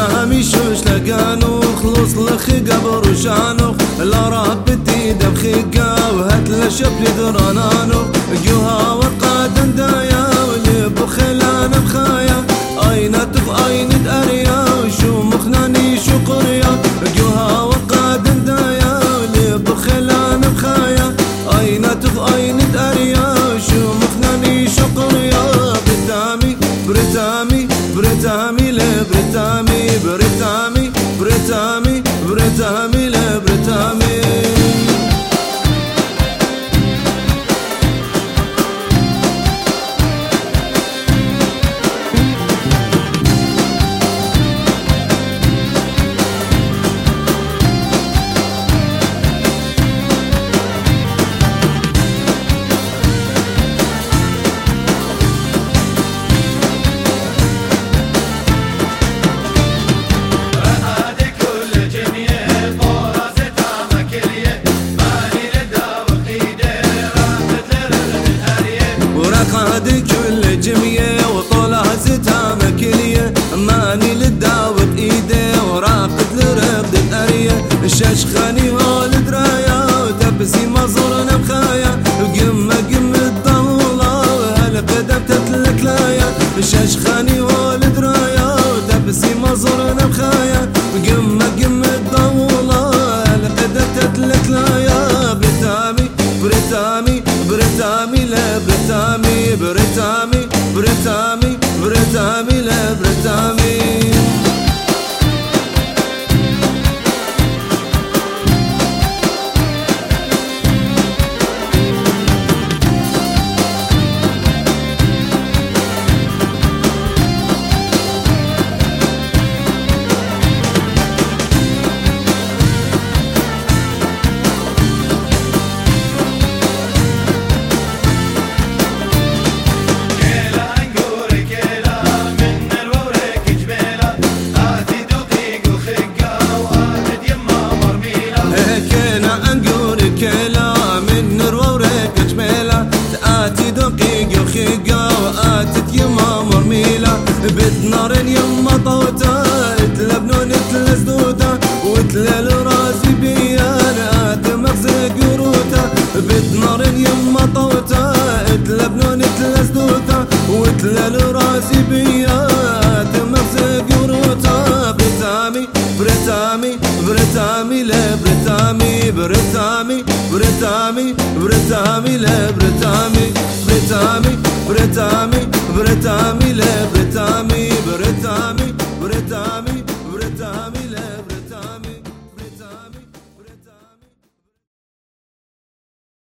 برتامي شوش لقانو خلص لخي قبر وشانو لا رابتي دم خيقا وهات لشبلي درانانو جوها وقادن دايا واللي بخلان بخايا اين تف اين داريا وشو مخناني شو قريا جوها وقادن دايا واللي بخلان بخايا اين تف اين داريا وشو مخناني شو قريا برتامي برتامي برتامي لبرتامي برتامي برتامي برتامي لبرتامي هادي كل جمية وطولها زتها مكلية ماني للداوق ايدي وراقد لرقد الارية الشاشخاني هول درايا وتبسي مزورنا بخايا وقمة قمة الضولة وهالقدم تتلك لايا الشاشخاني هول درايا وتبسي مزورنا بخايا وقمة قمة الضولة وهالقدم تتلك لايا برتامي برتامي برتامي لا برتامي برتامي برتامي برتامي لا برتامي خيقا وآتت يما مرميلة بتنار يما طوتا تلبنون تلزدوتا وتلال راسي بيانا تمغزي قروتا بتنار يما طوتا تلبنون تلزدوتا وتلال راسي بيانا تمغزي قروتا برتامي برتامي برتامي لا برتامي برتامي برتامي برتامي لا برتامي برتامي برتامي برتامي لا برتامي برتامي برتامي